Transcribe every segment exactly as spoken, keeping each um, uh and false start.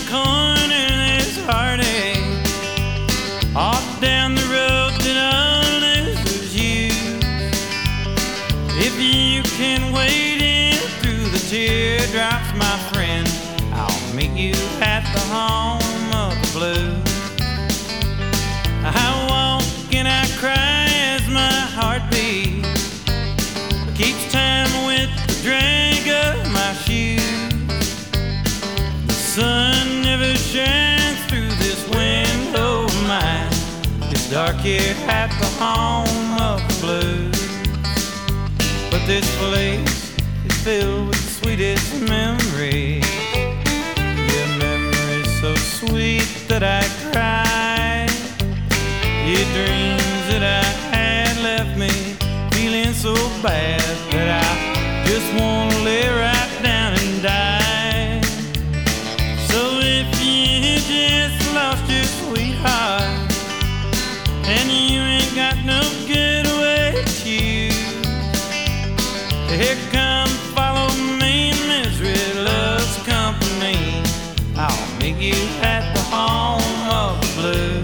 corner, there's heartache. Off down the road that only loses you. If you can wade in through the teardrops, my friend, I'll meet you at the home of the blues. I walk and I cry as my heartbeat keeps time with the drag of my shoes. The sun never shines through this window of mine. It's dark here at the home of the blues. But this place is filled with the sweetest memories. Yeah, memories so sweet that I cry. Your dreams that I had left me feeling so bad that I just wanna lay right down and die. So if you just lost your sweetheart and you ain't got no good way to choose, here come follow me, misery loves company. I'll meet you at the home of the blues.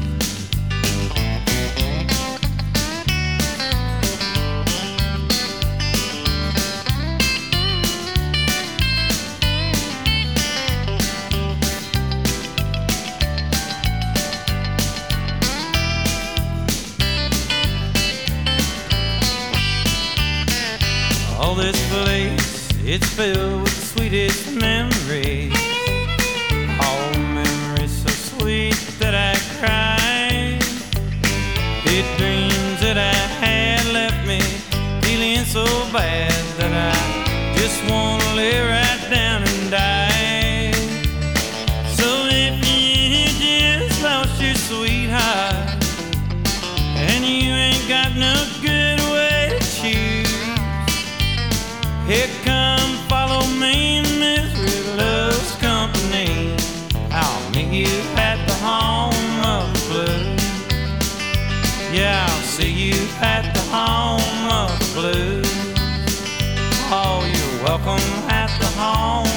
All this place, it's filled with the sweetest memories. All memories so sweet that I cry. It dreams that I had left me feeling so bad that I just wanna lay right down and die. So if you just lost your sweetheart and you ain't got no good way to choose, here come follow me, misery loves company. I'll meet you at the home of the blues. Yeah, I'll see you at the home of the blues. Oh, you're welcome at the home